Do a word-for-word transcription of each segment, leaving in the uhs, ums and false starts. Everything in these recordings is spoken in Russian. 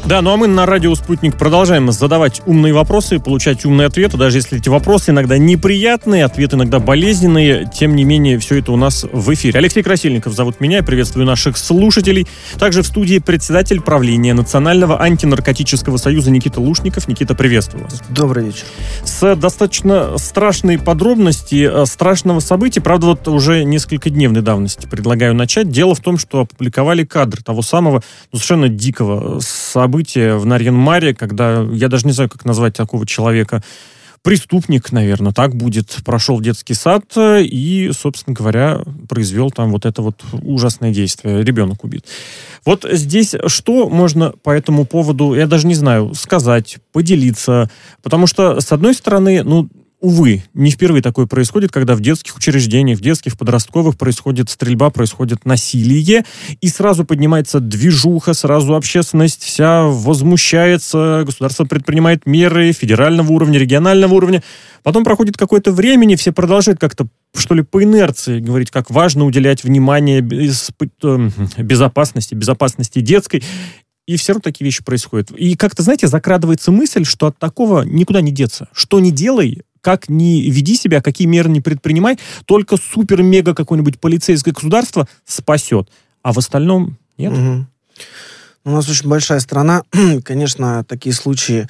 Да, ну а мы на радио «Спутник» продолжаем задавать умные вопросы, получать умные ответы, даже если эти вопросы иногда неприятные, ответы иногда болезненные, тем не менее, все это у нас в эфире. Алексей Красильников зовут меня, я приветствую наших слушателей. Также в студии председатель правления Национального антинаркотического союза Никита Лушников. Никита, приветствую вас. Добрый вечер. С достаточно страшной подробности страшного события, правда, вот уже несколько дневной давности предлагаю начать. Дело в том, что опубликовали кадры того самого, ну, совершенно дикого события в Нарьян-Маре, когда, я даже не знаю, как назвать такого человека, преступник, наверное, так будет, прошел в детский сад и, собственно говоря, произвел там вот это вот ужасное действие. Ребенок убит. Вот здесь что можно по этому поводу, я даже не знаю, сказать, поделиться? Потому что, с одной стороны, ну, увы, не впервые такое происходит, когда в детских учреждениях, в детских, подростковых происходит стрельба, происходит насилие, и сразу поднимается движуха, сразу общественность вся возмущается, государство предпринимает меры федерального уровня, регионального уровня. Потом проходит какое-то время, все продолжают как-то, что ли, по инерции говорить, как важно уделять внимание безопасности, безопасности детской. И все равно такие вещи происходят. И как-то, знаете, закрадывается мысль, что от такого никуда не деться. Что ни делай, как ни веди себя, какие меры не предпринимай, только супер-мега какое-нибудь полицейское государство спасет. А в остальном нет. Угу. У нас очень большая страна. Конечно, такие случаи...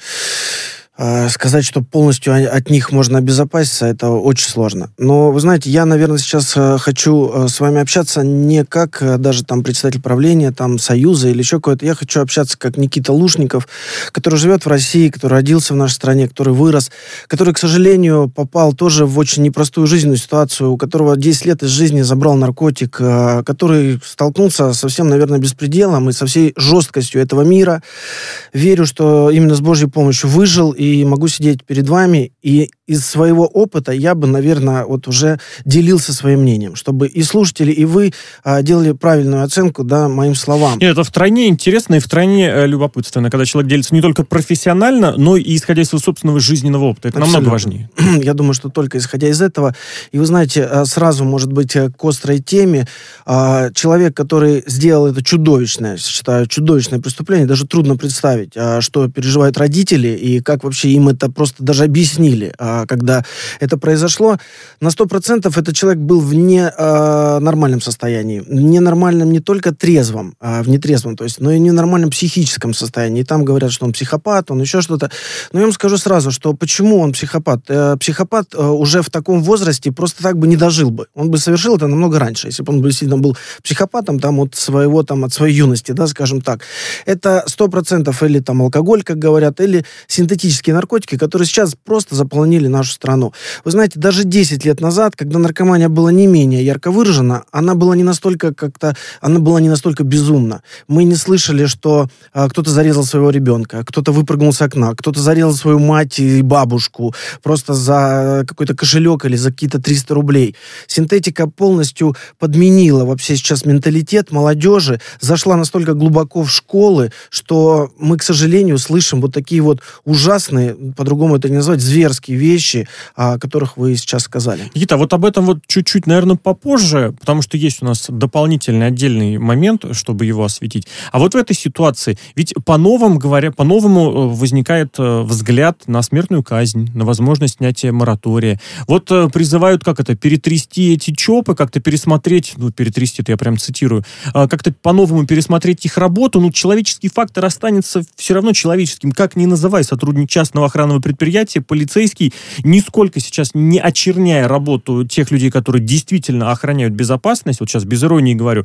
Сказать, что полностью от них можно обезопаситься, это очень сложно. Но, вы знаете, я, наверное, сейчас хочу с вами общаться не как даже там председатель правления, там, союза или еще какой-то. Я хочу общаться как Никита Лушников, который живет в России, который родился в нашей стране, который вырос, который, к сожалению, попал тоже в очень непростую жизненную ситуацию, у которого десять лет из жизни забрал наркотик, который столкнулся со всем, наверное, беспределом и со всей жесткостью этого мира. Верю, что именно с Божьей помощью выжил и и могу сидеть перед вами, и из своего опыта я бы, наверное, вот уже делился своим мнением, чтобы и слушатели, и вы а, делали правильную оценку, да, моим словам. Нет, это втройне интересно и втройне э, любопытственно, когда человек делится не только профессионально, но и исходя из своего собственного жизненного опыта. Это Абсолютно. Намного важнее. Я думаю, что только исходя из этого. И вы знаете, сразу, может быть, к острой теме, а, человек, который сделал это чудовищное, считаю, чудовищное преступление, даже трудно представить, а, что переживают родители и как вообще им это просто даже объяснили, а, когда это произошло. На сто процентов этот человек был в ненормальном состоянии. Ненормальном не только трезвом, а в нетрезвом, то есть, но и ненормальном психическом состоянии. И там говорят, что он психопат, он еще что-то. Но я вам скажу сразу, что почему он психопат? Э, психопат э, уже в таком возрасте просто так бы не дожил бы. Он бы совершил это намного раньше, если бы он действительно был психопатом там, от, своего, там, от своей юности, да, скажем так. Это сто процентов или там алкоголь, как говорят, или синтетические наркотики, которые сейчас просто заполонили нашу страну. Вы знаете, даже десять лет назад, когда наркомания была не менее ярко выражена, она была не настолько как-то, она была не настолько безумна. Мы не слышали, что а, кто-то зарезал своего ребенка, кто-то выпрыгнул с окна, кто-то зарезал свою мать и бабушку просто за какой-то кошелек или за какие-то триста рублей. Синтетика полностью подменила вообще сейчас менталитет молодежи, зашла настолько глубоко в школы, что мы, к сожалению, слышим вот такие вот ужасные, по-другому это не назвать, зверские вещи, о которых вы сейчас сказали. Никита, вот об этом вот чуть-чуть, наверное, попозже, потому что есть у нас дополнительный отдельный момент, чтобы его осветить. А вот в этой ситуации, ведь по-новому говоря, по-новому возникает взгляд на смертную казнь, на возможность снятия моратория. Вот призывают, как это, перетрясти эти ЧОПы, как-то пересмотреть, ну, перетрясти, это я прям цитирую, как-то по-новому пересмотреть их работу, ну, человеческий фактор останется все равно человеческим, как ни называй, сотрудник частного охранного предприятия, полицейский, нисколько сейчас не очерняя работу тех людей, которые действительно охраняют безопасность, вот сейчас без иронии говорю,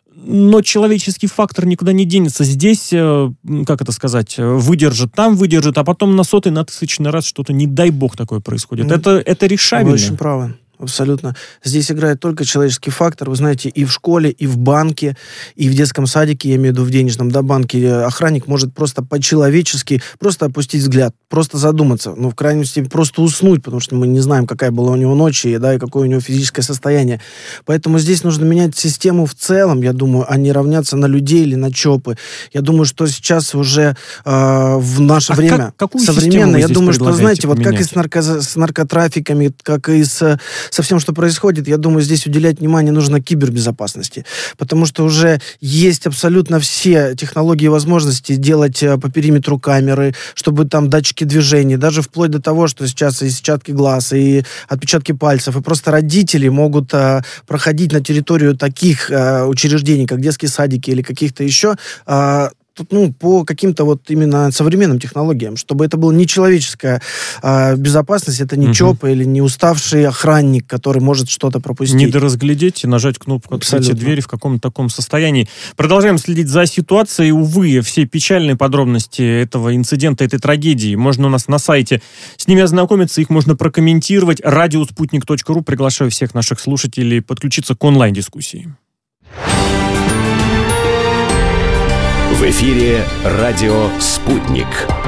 но человеческий фактор никуда не денется. Здесь, как это сказать, выдержит, там выдержит, а потом на сотый, на тысячный раз что-то, не дай бог, такое происходит. Mm. Это, это решабельно. Вы очень правы. Абсолютно. Здесь играет только человеческий фактор. Вы знаете, и в школе, и в банке, и в детском садике, я имею в виду в денежном, да, банке, охранник может просто по-человечески просто опустить взгляд, просто задуматься. Ну, в крайнем случае, просто уснуть, потому что мы не знаем, какая была у него ночь, и, да, и какое у него физическое состояние. Поэтому здесь нужно менять систему в целом, я думаю, а не равняться на людей или на ЧОПы. Я думаю, что сейчас уже э, в наше а время как, какую современное, я думаю, что, знаете, поменять? Вот как и с, нарко, с наркотрафиками, как и с, со всем, что происходит, я думаю, здесь уделять внимание нужно кибербезопасности. Потому что уже есть абсолютно все технологии и возможности делать по периметру камеры, чтобы там датчики движения, даже вплоть до того, что сейчас и сетчатки глаз, и отпечатки пальцев, и просто родители могут а, проходить на территорию таких а, учреждений, как детские садики или каких-то еще, а, тут, ну, по каким-то вот именно современным технологиям, чтобы это была не человеческая а, безопасность, это не угу. ЧОП или не уставший охранник, который может что-то пропустить. Не доразглядеть и нажать кнопку «Откройте двери» в каком-то таком состоянии. Продолжаем следить за ситуацией. Увы, все печальные подробности этого инцидента, этой трагедии можно у нас на сайте. С ними ознакомиться, их можно прокомментировать. радио спутник точка ру. Приглашаю всех наших слушателей подключиться к онлайн-дискуссии. В эфире радио «Спутник».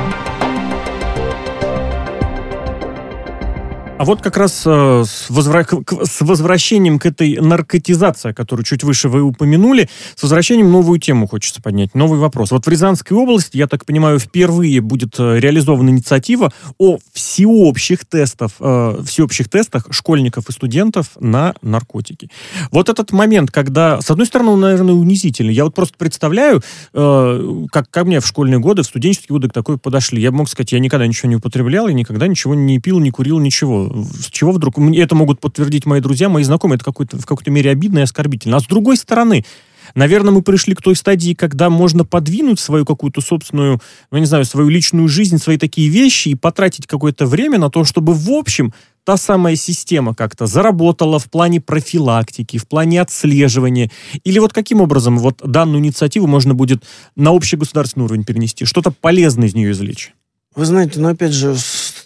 А вот как раз э, с, возвра... с возвращением к этой наркотизации, которую чуть выше вы упомянули, с возвращением новую тему хочется поднять, новый вопрос. Вот в Рязанской области, я так понимаю, впервые будет реализована инициатива о всеобщих, тестов, э, всеобщих тестах школьников и студентов на наркотики. Вот этот момент, когда, с одной стороны, он, наверное, унизительный. Я вот просто представляю, э, как ко мне в школьные годы, в студенческие годы к такой подошли. Я мог сказать, я никогда ничего не употреблял, я никогда ничего не пил, не курил, ничего. С чего вдруг? Это могут подтвердить мои друзья, мои знакомые. Это какой-то, в какой-то мере обидно и оскорбительно. А с другой стороны, наверное, мы пришли к той стадии, когда можно подвинуть свою какую-то собственную, ну, не знаю, свою личную жизнь, свои такие вещи и потратить какое-то время на то, чтобы, в общем, та самая система как-то заработала в плане профилактики, в плане отслеживания. Или вот каким образом вот данную инициативу можно будет на общегосударственный уровень перенести? Что-то полезное из нее извлечь? Вы знаете, ну, опять же,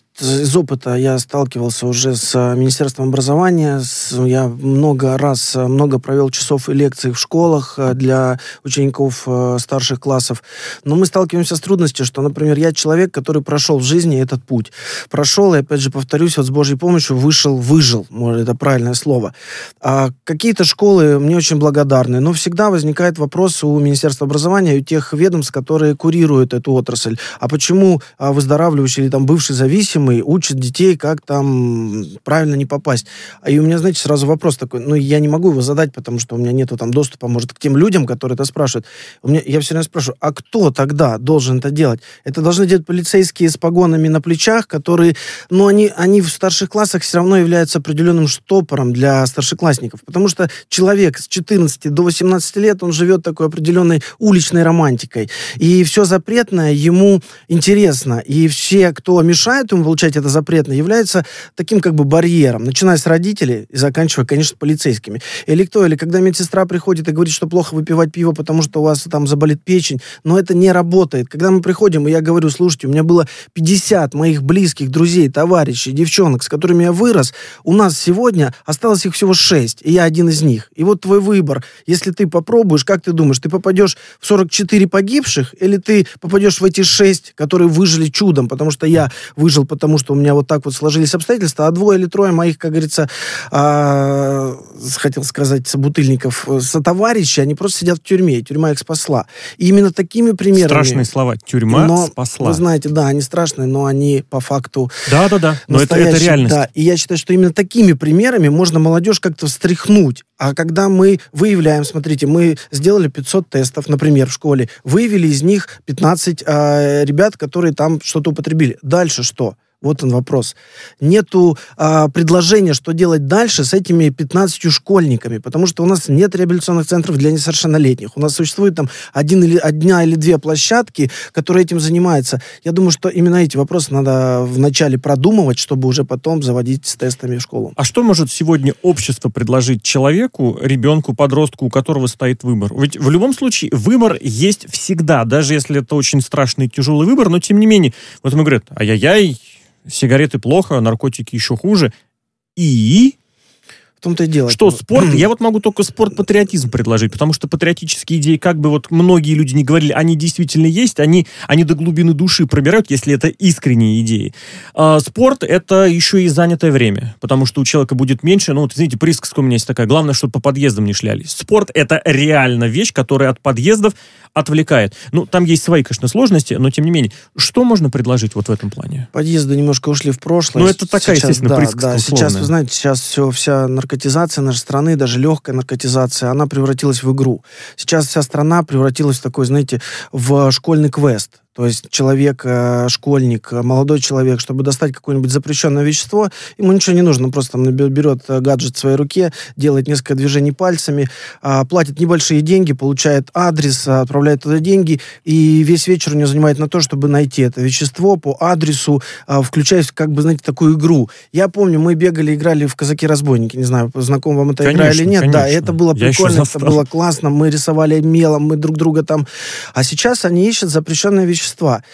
из опыта я сталкивался уже с Министерством образования. С, я много раз, много провел часов и лекций в школах для учеников старших классов. Но мы сталкиваемся с трудностью, что, например, я человек, который прошел в жизни этот путь. Прошел, и, опять же, повторюсь, вот с Божьей помощью вышел, выжил. Может, это правильное слово. А какие-то школы мне очень благодарны, но всегда возникает вопрос у Министерства образования и у тех ведомств, которые курируют эту отрасль. А почему выздоравливающий или там бывший зависимый учат детей, как там правильно не попасть. И у меня, знаете, сразу вопрос такой, ну, я не могу его задать, потому что у меня нету там доступа, может, к тем людям, которые это спрашивают. У меня, я все время спрашиваю, а кто тогда должен это делать? Это должны делать полицейские с погонами на плечах, которые, ну, они, они в старших классах все равно являются определенным штопором для старшеклассников, потому что человек с четырнадцати до восемнадцати лет, он живет такой определенной уличной романтикой, и все запретное ему интересно, и все, кто мешает ему получать это запретное, является таким как бы барьером, начиная с родителей и заканчивая, конечно, полицейскими. Или кто, или когда медсестра приходит и говорит, что плохо выпивать пиво, потому что у вас там заболит печень, но это не работает. Когда мы приходим, и я говорю, слушайте, у меня было пятьдесят моих близких друзей, товарищей, девчонок, с которыми я вырос, у нас сегодня осталось их всего шесть, и я один из них. И вот твой выбор, если ты попробуешь, как ты думаешь, ты попадешь в сорок четыре погибших, или ты попадешь в эти шесть, которые выжили чудом, потому что я выжил, потому что у меня вот так вот сложились обстоятельства, а двое или трое моих, как говорится, а, хотел сказать, собутыльников, сотоварищей, они просто сидят в тюрьме, и тюрьма их спасла. И именно такими примерами... Страшные слова. Тюрьма но, спасла. Вы знаете, да, они страшные, но они по факту... Да-да-да, но это, это реальность. Да, и я считаю, что именно такими примерами можно молодежь как-то встряхнуть. А когда мы выявляем, смотрите, мы сделали пятьсот тестов, например, в школе, выявили из них пятнадцать э, ребят, которые там что-то употребили. Дальше что? Вот он вопрос. Нету а, предложения, что делать дальше с этими пятнадцатью школьниками, потому что у нас нет реабилитационных центров для несовершеннолетних. У нас существует там один или, одна или две площадки, которые этим занимаются. Я думаю, что именно эти вопросы надо вначале продумывать, чтобы уже потом заводить с тестами в школу. А что может сегодня общество предложить человеку, ребенку, подростку, у которого стоит выбор? Ведь в любом случае выбор есть всегда, даже если это очень страшный и тяжелый выбор, но тем не менее, вот ему говорят, ай-яй-яй, сигареты плохо, наркотики еще хуже. И... В том-то и дело. Что спорт? Я вот могу только спорт-патриотизм предложить, потому что патриотические идеи, как бы вот многие люди не говорили, они действительно есть, они, они до глубины души пробирают, если это искренние идеи. А спорт — это еще и занятое время, потому что у человека будет меньше, ну вот, извините, присказка у меня есть такая, главное, чтобы по подъездам не шлялись. Спорт — это реально вещь, которая от подъездов отвлекает. Ну, там есть свои, конечно, сложности, но тем не менее. Что можно предложить вот в этом плане? Подъезды немножко ушли в прошлое. Ну, это такая, сейчас, естественно, да, присказка да, условная. Сейчас, вы знаете, сейчас все, вся наркотизация нашей страны, даже легкая наркотизация, она превратилась в игру. Сейчас вся страна превратилась в такой, знаете, в школьный квест. То есть человек, школьник, молодой человек, чтобы достать какое-нибудь запрещенное вещество, ему ничего не нужно, он просто там берет гаджет в своей руке, делает несколько движений пальцами, платит небольшие деньги, получает адрес, отправляет туда деньги, и весь вечер у него занимает на то, чтобы найти это вещество по адресу, включаясь в, как бы, знаете, такую игру. Я помню, мы бегали, играли в «Казаки-разбойники», не знаю, знаком вам это конечно, игра или нет. Конечно. Да, это было Я прикольно, это было классно, мы рисовали мелом, мы друг друга там... А сейчас они ищут запрещенное вещество.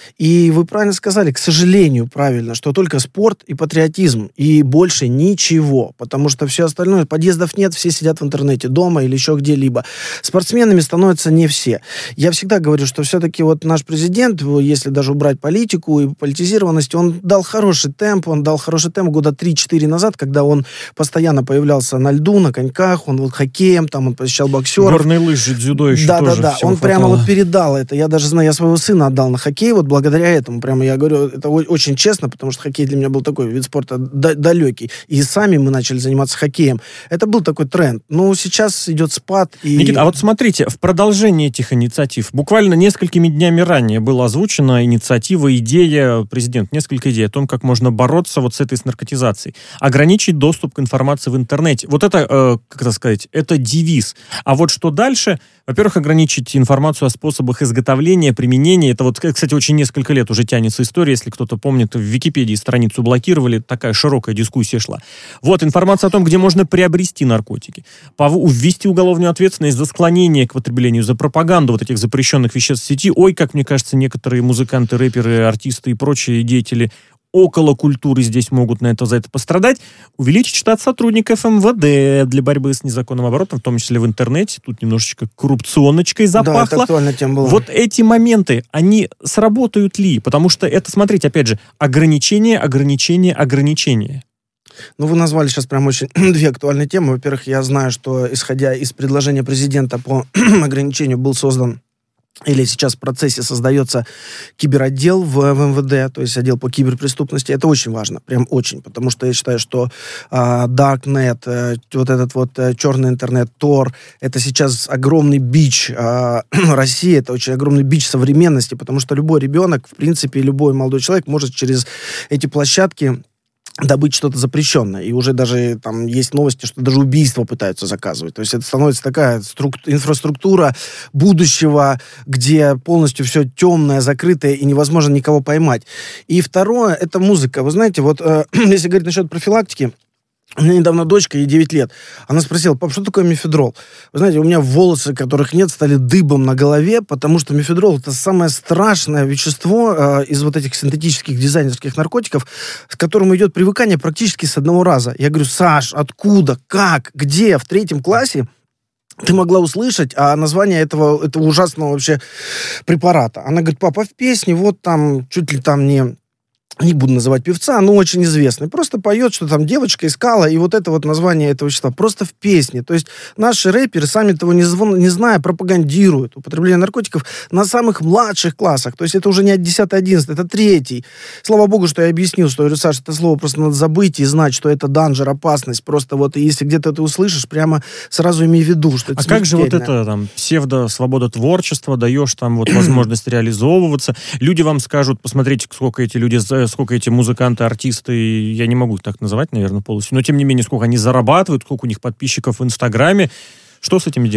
И вы правильно сказали, к сожалению, правильно, что только спорт и патриотизм, и больше ничего, потому что все остальное, подъездов нет, все сидят в интернете, дома или еще где-либо. Спортсменами становятся не все. Я всегда говорю, что все-таки вот наш президент, если даже убрать политику и политизированность, он дал хороший темп, он дал хороший темп года три-четыре назад, когда он постоянно появлялся на льду, на коньках, он вот хоккеем, там он посещал боксеров. Горные лыжи, дзюдо еще да, тоже. Да, да, да, он прямо вот передал это. Я даже знаю, я своего сына отдал на хоккей, вот благодаря этому, прямо я говорю, это очень честно, потому что хоккей для меня был такой вид спорта далекий, и сами мы начали заниматься хоккеем. Это был такой тренд. Но сейчас идет спад. И... Никита, а вот смотрите, в продолжении этих инициатив, буквально несколькими днями ранее была озвучена инициатива, идея, президент, несколько идей о том, как можно бороться вот с этой с наркотизацией. Ограничить доступ к информации в интернете. Вот это, э, как это сказать, это девиз. А вот что дальше? Во-первых, ограничить информацию о способах изготовления, применения. Это вот, кстати, очень несколько лет уже тянется история. Если кто-то помнит, в Википедии страницу блокировали, такая широкая дискуссия шла. Вот, информация о том, где можно приобрести наркотики. Ввести уголовную ответственность за склонение к потреблению, за пропаганду вот этих запрещенных веществ в сети. Ой, как мне кажется, некоторые музыканты, рэперы, артисты и прочие деятели около культуры здесь могут на это, за это пострадать. Увеличить штат сотрудников эм вэ дэ для борьбы с незаконным оборотом, в том числе в интернете. Тут немножечко коррупционочкой запахло. Да, это актуальная тема была. Вот эти моменты, они сработают ли? Потому что это, смотрите, опять же, ограничение, ограничение, ограничение. Ну, вы назвали сейчас прям очень две актуальные темы. Во-первых, я знаю, что, исходя из предложения президента по ограничению, был создан или сейчас в процессе создается киберотдел в, в эм вэ дэ, то есть отдел по киберпреступности. Это очень важно, прям очень, потому что я считаю, что э, Darknet, э, вот этот вот э, черный интернет, Тор, это сейчас огромный бич э, России, это очень огромный бич современности, потому что любой ребенок, в принципе, любой молодой человек может через эти площадки добыть что-то запрещенное. И уже даже там есть новости, что даже убийства пытаются заказывать. То есть это становится такая струк- инфраструктура будущего, где полностью все темное, закрытое, и невозможно никого поймать. И второе, это музыка. Вы знаете, вот э, если говорить насчет профилактики, у меня недавно дочка, ей девять лет. Она спросила: пап, что такое мефедрол? Вы знаете, у меня волосы, которых нет, стали дыбом на голове, потому что мефедрол — это самое страшное вещество э, из вот этих синтетических дизайнерских наркотиков, с которым идет привыкание практически с одного раза. Я говорю: Саш, откуда, как, где? В третьем классе ты могла услышать а название этого, этого ужасного вообще препарата. Она говорит: папа, в песне вот там, чуть ли там не... не буду называть певца, но очень известный. Просто поет, что там девочка искала, и вот это вот название этого вещества. Просто в песне. То есть наши рэперы, сами того не, звон, не зная, пропагандируют употребление наркотиков на самых младших классах. То есть это уже не десятый, одиннадцатый, это третий. Слава богу, что я объяснил, что, я говорю: Саша, это слово просто надо забыть и знать, что это данжер, опасность. Просто вот если где-то ты услышишь, прямо сразу имей в виду, что это А смертельно. как же вот это там псевдо-свобода творчества, даешь там вот возможность реализовываться. Люди вам скажут: посмотрите, сколько эти люди, сколько эти музыканты, артисты, я не могу их так называть, наверное, полностью, но тем не менее, сколько они зарабатывают, сколько у них подписчиков в Инстаграме. Что с этим делать?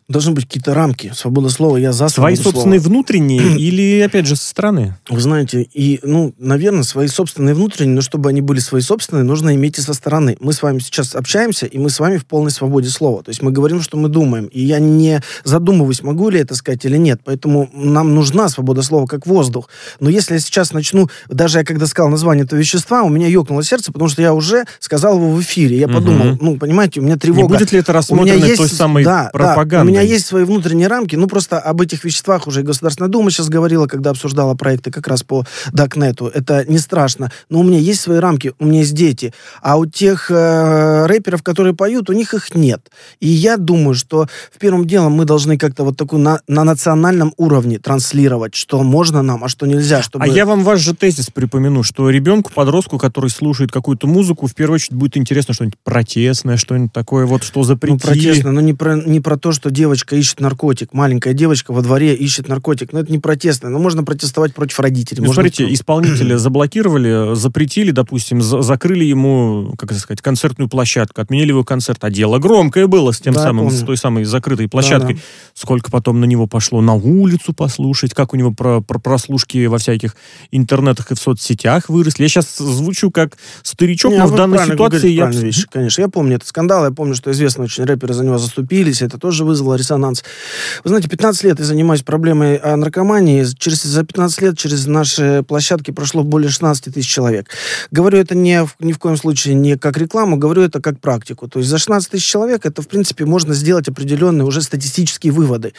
Должны быть какие-то рамки. Свобода слова, я за Свои свободу собственные слова. внутренние или, опять же, со стороны? Вы знаете, и, ну, наверное, свои собственные внутренние, но чтобы они были свои собственные, нужно иметь и со стороны. Мы с вами сейчас общаемся, и мы с вами в полной свободе слова. То есть мы говорим, что мы думаем. И я не задумываюсь, могу ли это сказать или нет. Поэтому нам нужна свобода слова как воздух. Но если я сейчас начну, даже я когда сказал название этого вещества, у меня ёкнуло сердце, потому что я уже сказал его в эфире. Я угу. подумал, ну, понимаете, у меня тревога. Не будет ли это рассмотрено есть, той самой да, пропагандой? Да, у меня есть свои внутренние рамки. Ну, просто об этих веществах уже и Государственная Дума сейчас говорила, когда обсуждала проекты как раз по Даркнету. Это не страшно. Но у меня есть свои рамки, у меня есть дети. А у тех э, рэперов, которые поют, у них их нет. И я думаю, что в первом деле мы должны как-то вот такую на, на национальном уровне транслировать, что можно нам, а что нельзя. Чтобы... А я вам ваш же тезис припомяну, что ребенку, подростку, который слушает какую-то музыку, в первую очередь будет интересно что-нибудь протестное, что-нибудь такое, вот что запретили. Ну, протестное, но не про, не про то, что девочка ищет наркотик. Маленькая девочка во дворе ищет наркотик. Но это не протестное. Но можно протестовать против родителей. Ну, можно... смотрите, исполнителя заблокировали, запретили, допустим, за- закрыли ему, как это сказать, концертную площадку, отменили его концерт. А дело громкое было с тем да, самым, с той самой закрытой площадкой. Да, да. Сколько потом на него пошло на улицу послушать, как у него про, про прослушки во всяких интернетах и в соцсетях выросли. Я сейчас звучу как старичок, не, но а в данной ситуации я... Вещи, конечно. Я помню этот скандал, я помню, что известные очень рэперы за него заступились, это тоже вызвало резонанс. Вы знаете, пятнадцать лет я занимаюсь проблемой наркомании. Через, за пятнадцать лет через наши площадки прошло более шестнадцать тысяч человек. Говорю это не, ни в коем случае не как рекламу, говорю это как практику. То есть за шестнадцать тысяч человек это, в принципе, можно сделать определенные уже статистические выводы.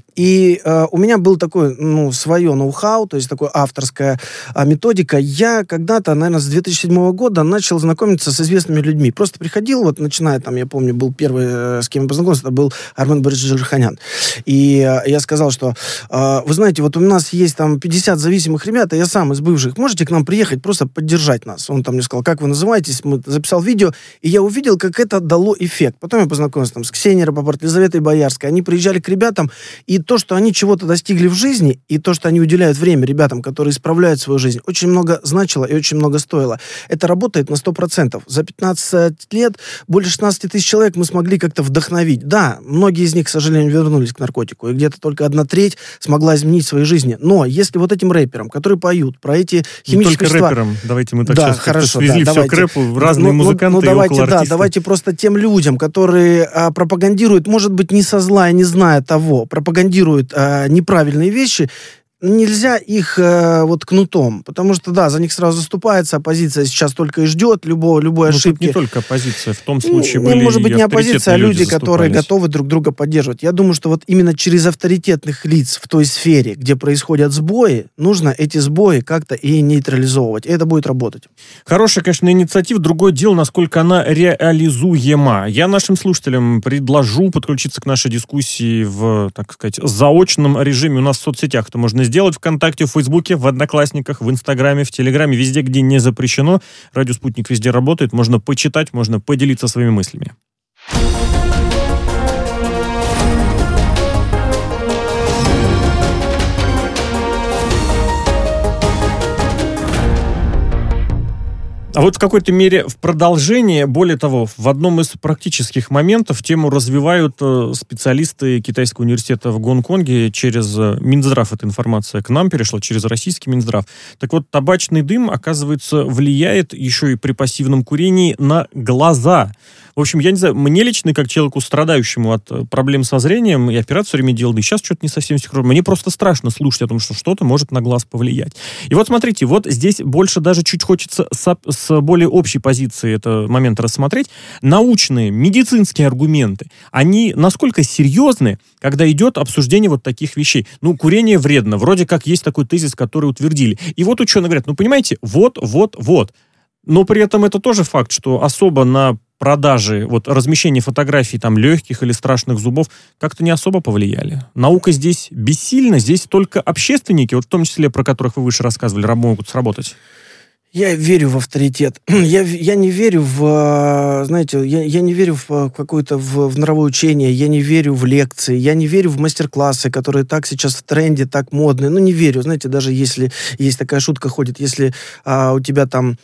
И э, у меня был такой, ну, свое ноу-хау, то есть такая авторская э, методика. Я когда-то, наверное, с две тысячи седьмого года начал знакомиться с известными людьми. Просто приходил, вот начиная там, я помню, был первый, э, с кем я познакомился, это был Армен Борисович Джигарханян. И э, я сказал, что, э, вы знаете, вот у нас есть там пятьдесят зависимых ребят, а я сам из бывших. Можете к нам приехать, просто поддержать нас? Он там мне сказал, как вы называетесь? Мы записал видео, и я увидел, как это дало эффект. Потом я познакомился там с Ксенией Рапопорт, Елизаветой Боярской. Они приезжали к ребятам, и то, что они чего-то достигли в жизни, и то, что они уделяют время ребятам, которые исправляют свою жизнь, очень много значило и очень много стоило. Это работает на сто процентов. За пятнадцать лет более шестнадцать тысяч человек мы смогли как-то вдохновить. Да, многие из них, к сожалению, вернулись к наркотику, и где-то только одна треть смогла изменить свои жизни. Но если вот этим рэперам, которые поют про эти химические не только вещества... рэперам, давайте мы так да, сейчас хорошо, свезли да, все давайте. к рэпу, разные ну, музыканты ну, ну, давайте, и около да, артисты. давайте просто тем людям, которые а, пропагандируют, может быть, не со зла и не зная того, пропагандируют а, неправильные вещи, нельзя их э, вот кнутом, потому что, да, за них сразу заступается, оппозиция сейчас только и ждет любого, любой ну, ошибки. Не только оппозиция, в том случае ну, были может быть, и не оппозиция, а люди, люди которые готовы друг друга поддерживать. Я думаю, что вот именно через авторитетных лиц в той сфере, где происходят сбои, нужно эти сбои как-то и нейтрализовывать, и это будет работать. Хорошая, конечно, инициатива. Другое дело, насколько она реализуема. Я нашим слушателям предложу подключиться к нашей дискуссии в, так сказать, заочном режиме. У нас в соцсетях это можно сделать. ВКонтакте, в Фейсбуке, в Одноклассниках, в Инстаграме, в Телеграме, везде, где не запрещено. Радио «Спутник» везде работает. Можно почитать, можно поделиться своими мыслями. А вот в какой-то мере в продолжение, более того, в одном из практических моментов тему развивают специалисты Китайского университета в Гонконге через Минздрав. Эта информация к нам перешла, через российский Минздрав. Так вот, табачный дым, оказывается, влияет еще и при пассивном курении на глаза. В общем, я не знаю, мне лично, как человеку, страдающему от проблем со зрением, и операцию все время делал, да и сейчас что-то не совсем синхронно, мне просто страшно слушать о том, что что-то может на глаз повлиять. И вот смотрите, вот здесь больше даже чуть хочется с, с более общей позиции этот момент рассмотреть. Научные, медицинские аргументы, они насколько серьезны, когда идет обсуждение вот таких вещей? Ну, курение вредно, вроде как есть такой тезис, который утвердили. И вот ученые говорят, ну, понимаете, вот, вот, вот. Но при этом это тоже факт, что особо на продажи, вот размещение фотографий там легких или страшных зубов как-то не особо повлияли. Наука здесь бессильна, здесь только общественники, вот в том числе, про которых вы выше рассказывали, могут сработать. Я верю в авторитет. Я, я не верю в, знаете, я, я не верю в какое-то в, в мировое учение, я не верю в лекции, я не верю в мастер-классы, которые так сейчас в тренде, так модные. Ну, не верю. Знаете, даже если есть такая шутка ходит, если а, у тебя там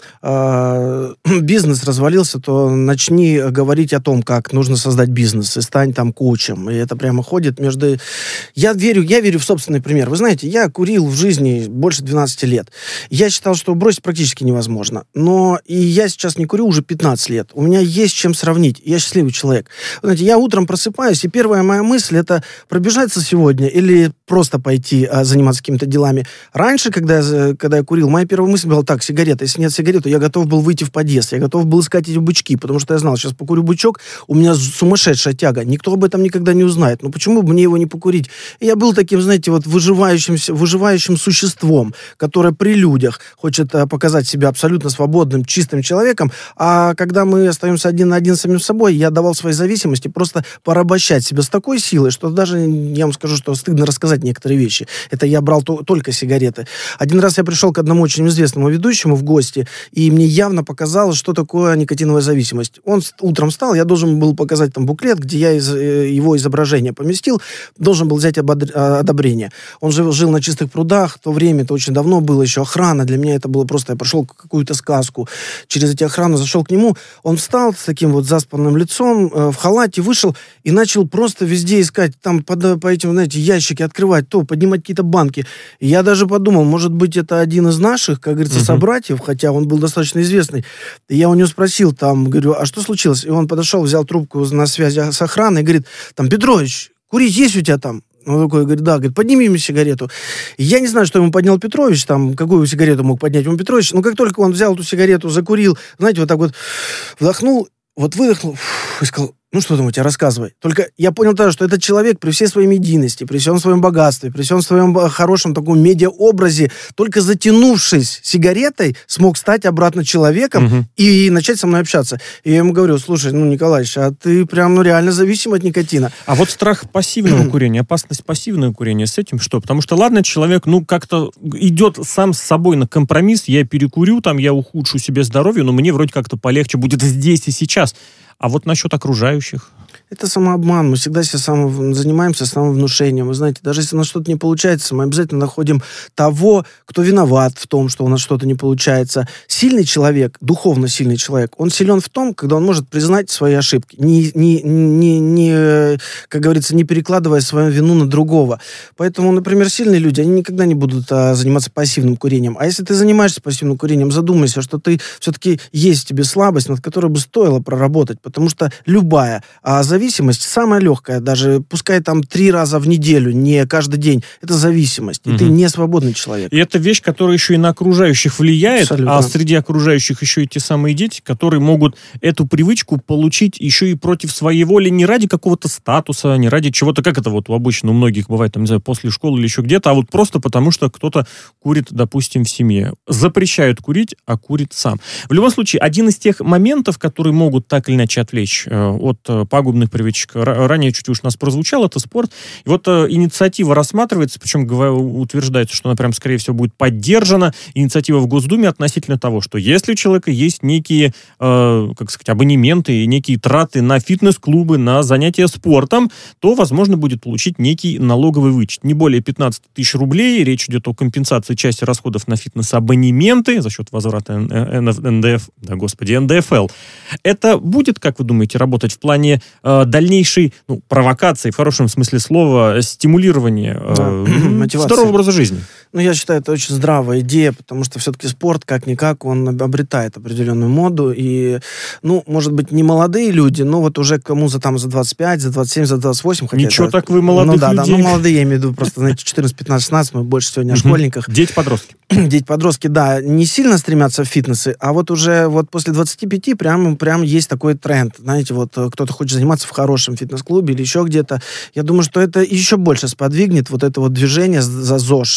а, бизнес развалился, то начни говорить о том, как нужно создать бизнес, и стань там коучем. И это прямо ходит между... Я верю, я верю в собственный пример. Вы знаете, я курил в жизни больше двенадцати лет. Я считал, что бросить практически невозможно. Но и я сейчас не курю уже пятнадцать лет. У меня есть чем сравнить. Я счастливый человек. Вы знаете, я утром просыпаюсь, и первая моя мысль — это пробежаться сегодня или просто пойти а, заниматься какими-то делами. Раньше, когда я, когда я курил, моя первая мысль была: так, сигарета. Если нет сигареты, я готов был выйти в подъезд. Я готов был искать эти бычки, потому что я знал, сейчас покурю бычок, у меня сумасшедшая тяга. Никто об этом никогда не узнает. Но почему бы мне его не покурить? И я был таким, знаете, вот выживающим, выживающим существом, которое при людях хочет а, показать себя абсолютно свободным, чистым человеком, а когда мы остаемся один на один с самим собой, я давал своей зависимости просто порабощать себя с такой силой, что даже, я вам скажу, что стыдно рассказать некоторые вещи. Это я брал то, только сигареты. Один раз я пришел к одному очень известному ведущему в гости, и мне явно показалось, что такое никотиновая зависимость. Он утром встал, я должен был показать там буклет, где я из, его изображение поместил, должен был взять ободр... одобрение. Он жил, жил на Чистых прудах, в то время, это очень давно было, еще охрана, для меня это было просто, я прошел какую-то сказку, через эти охрану зашел к нему, он встал с таким вот заспанным лицом, э, в халате, вышел и начал просто везде искать, там по, по этим, знаете, ящики открывать, то, поднимать какие-то банки. И я даже подумал, может быть, это один из наших, как говорится, uh-huh. собратьев, хотя он был достаточно известный. И я у него спросил, там, говорю, а что случилось? И он подошел, взял трубку на связи с охраной и говорит, там, Петрович, курить есть у тебя там? Он такой говорит, да, говорит, подними мне сигарету. И я не знаю, что ему поднял Петрович, там, какую сигарету мог поднять ему Петрович, но как только он взял эту сигарету, закурил, знаете, вот так вот вдохнул, вот выдохнул, и сказал, ну что там у тебя, рассказывай. Только я понял тоже, что этот человек при всей своей медийности, при всем своем богатстве, при всем своем хорошем таком медиаобразе, только затянувшись сигаретой, смог стать обратно человеком угу. и начать со мной общаться. И я ему говорю, слушай, ну, Николаевич, а ты прям ну, реально зависим от никотина. А вот страх пассивного курения, опасность пассивного курения, с этим что? Потому что, ладно, человек, ну, как-то идет сам с собой на компромисс, я перекурю, там, я ухудшу себе здоровье, но мне вроде как-то полегче будет здесь и сейчас. А вот насчет окружающих? Это самообман. Мы всегда себя само... занимаемся самовнушением. Вы знаете, даже если у нас что-то не получается, мы обязательно находим того, кто виноват в том, что у нас что-то не получается. Сильный человек, духовно сильный человек, он силен в том, когда он может признать свои ошибки. Не, не, не, не, как говорится, не перекладывая свою вину на другого. Поэтому, например, сильные люди, они никогда не будут а, заниматься пассивным курением. А если ты занимаешься пассивным курением, задумайся, что ты все-таки есть в тебе слабость, над которой бы стоило проработать. Потому что любая а, зависимость Зависимость самая легкая, даже пускай там три раза в неделю, не каждый день, это зависимость, и угу. ты не свободный человек. И это вещь, которая еще и на окружающих влияет, абсолютно. А среди окружающих еще и те самые дети, которые могут эту привычку получить еще и против своей воли, не ради какого-то статуса, не ради чего-то, как это вот обычно у многих бывает, там, не знаю, после школы или еще где-то, а вот просто потому, что кто-то курит, допустим, в семье. Запрещают курить, а курит сам. В любом случае, один из тех моментов, которые могут так или иначе отвлечь э, от э, пагубных привычек. Ранее чуть уж у нас прозвучало, это спорт. И вот э, инициатива рассматривается, причем говоря, утверждается, что она прям, скорее всего, будет поддержана. Инициатива в Госдуме относительно того, что если у человека есть некие, э, как сказать, абонементы и некие траты на фитнес-клубы, на занятия спортом, то возможно будет получить некий налоговый вычет. Не более пятнадцать тысяч рублей. Речь идет о компенсации части расходов на фитнес-абонементы за счет возврата эн дэ эф, да, господи, эн дэ эф эл. Это будет, как вы думаете, работать в плане э, дальнейшей ну, провокации, в хорошем смысле слова, стимулирования э, здорового образа жизни? Ну, я считаю, это очень здравая идея, потому что все-таки спорт, как-никак, он обретает определенную моду, и, ну, может быть, не молодые люди, но вот уже кому за, там, за двадцать пять, за двадцать семь, за двадцать восемь. Ничего это, так вы молодых ну, да, людей. Да, ну, молодые, я имею в виду, просто, знаете, четырнадцать, пятнадцать, шестнадцать, мы больше сегодня о школьниках. Дети-подростки. Дети-подростки, да, не сильно стремятся в фитнесы, а вот уже вот после двадцати пяти прям, прям есть такой тренд. Знаете, вот кто-то хочет заниматься в хорошем фитнес-клубе или еще где-то. Я думаю, что это еще больше сподвигнет вот это вот движение за ЗОЖ.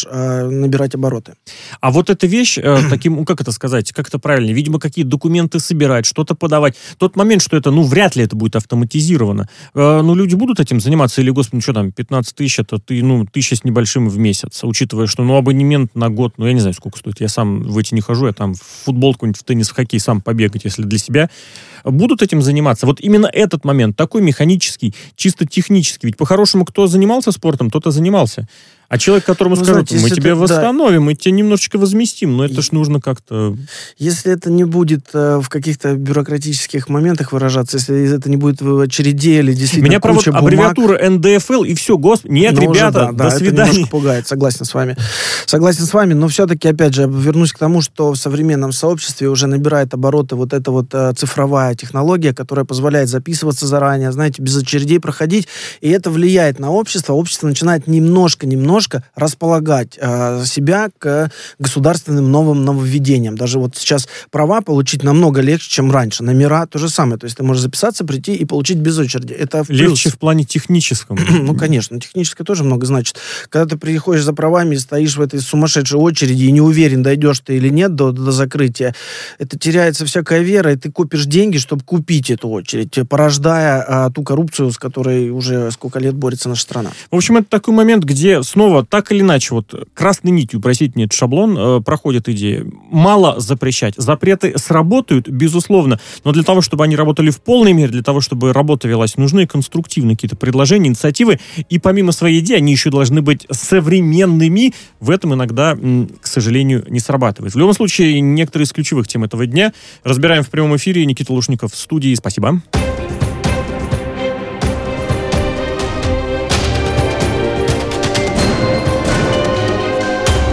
э, набирать обороты. А вот эта вещь, э, таким, ну, как это сказать, как это правильно, видимо, какие документы собирать, что-то подавать. Тот момент, что это, ну, вряд ли это будет автоматизировано. Э, ну, люди будут этим заниматься, или, господи, ну, что там, пятнадцать тысяч, это ты, ну, тысяча с небольшим в месяц, учитывая, что, ну, абонемент на год, ну, я не знаю, сколько стоит, я сам в эти не хожу, я там в футбол какой-нибудь, в теннис, в хоккей сам побегать, если для себя. Будут этим заниматься. Вот именно этот момент, такой механический, чисто технический. Ведь по-хорошему, кто занимался спортом, тот и занимался. А человек, которому ну, скажут, знаете, мы тебя это, восстановим, да. мы тебя немножечко возместим, но это ж нужно как-то... Если это не будет э, в каких-то бюрократических моментах выражаться, если это не будет в очереди или действительно Меня куча бумаг... аббревиатура эн дэ эф эл, и все, господи, нет, но ребята, уже, да, до да, свидания. Это немножко пугает, согласен с вами. Согласен с вами, но все-таки, опять же, вернусь к тому, что в современном сообществе уже набирает обороты вот эта вот э, цифровая технология, которая позволяет записываться заранее, знаете, без очередей проходить, и это влияет на общество. Общество начинает немножко-немножко располагать э, себя к государственным новым нововведениям. Даже вот сейчас права получить намного легче, чем раньше. Номера то же самое. То есть ты можешь записаться, прийти и получить без очереди. Это в плюс. Легче в плане техническом. Ну, конечно. Техническое тоже много значит. Когда ты приходишь за правами, стоишь в этой сумасшедшей очереди и не уверен, дойдешь ты или нет до, до закрытия, это теряется всякая вера, и ты копишь деньги, чтобы купить эту очередь, порождая а, ту коррупцию, с которой уже сколько лет борется наша страна. В общем, это такой момент, где снова так или иначе, вот красной нитью, простите мне этот шаблон, э, проходит идея. Мало запрещать. Запреты сработают, безусловно, но для того, чтобы они работали в полной мере, для того, чтобы работа велась, нужны конструктивные какие-то предложения, инициативы, и помимо своей идеи, они еще должны быть современными. В этом иногда, м, к сожалению, не срабатывает. В любом случае, некоторые из ключевых тем этого дня разбираем в прямом эфире. Никита Лушников в студии. Спасибо.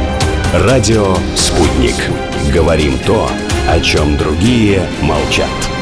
Радио «Спутник». Говорим то, о чем другие молчат.